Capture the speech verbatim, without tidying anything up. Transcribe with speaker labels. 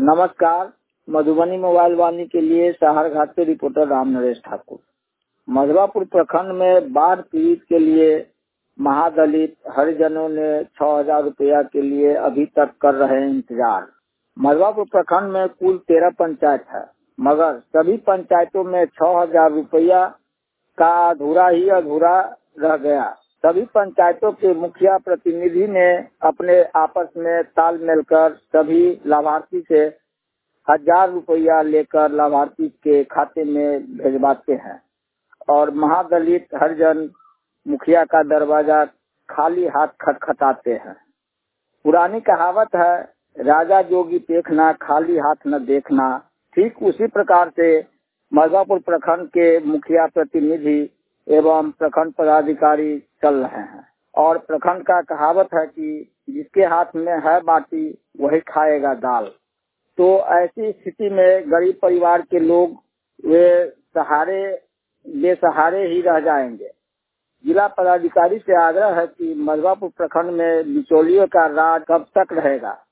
Speaker 1: नमस्कार। मधुबनी मोबाइल वाणी के लिए सहारघाट से रिपोर्टर राम नरेश ठाकुर। मधवापुर प्रखंड में बाढ़ पीड़ित के लिए महादलित हरिजनों ने छह हजार रुपया के लिए अभी तक कर रहे हैं इंतजार। मधवापुर प्रखंड में कुल तेरह पंचायत है, मगर सभी पंचायतों में छह हजार रुपया का अधूरा ही अधूरा रह गया। सभी पंचायतों के मुखिया प्रतिनिधि ने अपने आपस में तालमेल कर सभी लाभार्थी से हजार रुपया लेकर लाभार्थी के खाते में भेजवाते हैं और महादलित हरिजन मुखिया का दरवाजा खाली हाथ खटखटाते हैं। पुरानी कहावत है, राजा जोगी देखना खाली हाथ न देखना। ठीक उसी प्रकार से मधवापुर प्रखंड के मुखिया प्रतिनिधि एवं प्रखंड पदाधिकारी चल रहे हैं और प्रखंड का कहावत है कि जिसके हाथ में है बाटी वही खाएगा दाल। तो ऐसी स्थिति में गरीब परिवार के लोग वे सहारे बेसहारे ही रह जाएंगे। जिला पदाधिकारी से आग्रह है कि मधवापुर प्रखंड में बिचौलियों का राज कब तक रहेगा।